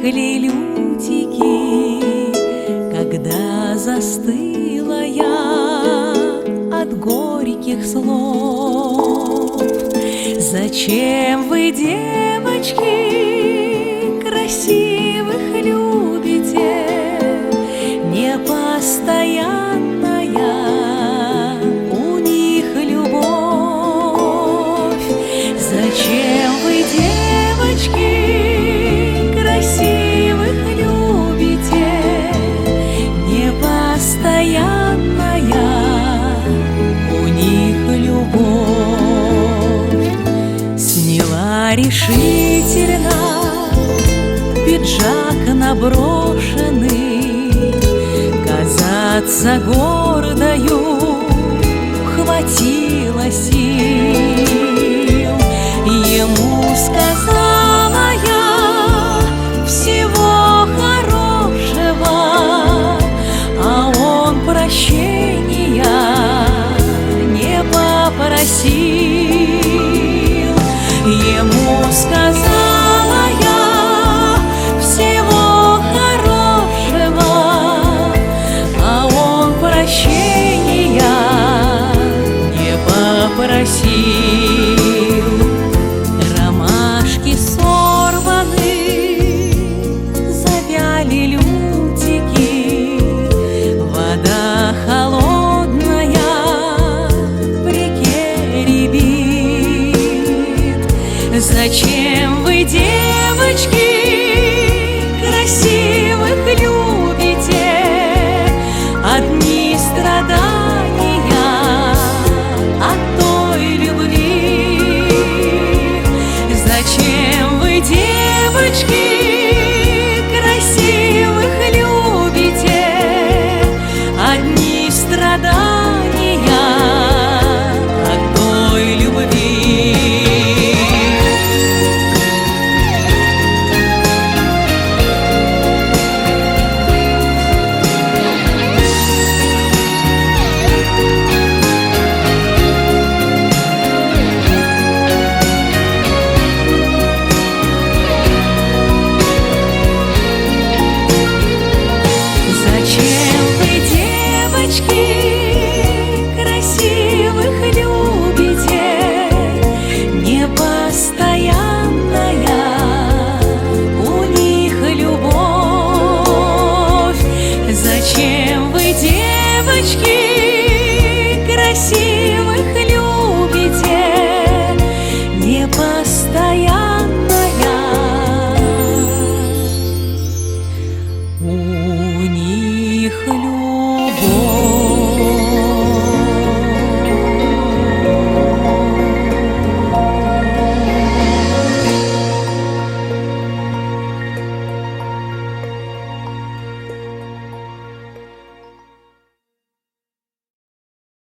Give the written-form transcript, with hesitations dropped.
Высохли лютики, когда застыла я от горьких слов. Зачем вы, девочки, красивых любите? Непостоянная у них любовь. Зачем вы, девочки, красивых любите? Непостоянная у них любовь. Сняла решительно пиджак наброшенный, казаться гордою хватило сил. Ему сказала я всего хорошего, а он прощения не попросил. Ему сказала я всего хорошего, а он прощения не попросил. Ромашки сорваны, завяли лютики, вода холодная в реке рябит. Зачем вы, девочки, красивых любите? Одни страдания от той любви. Зачем вы, девочки,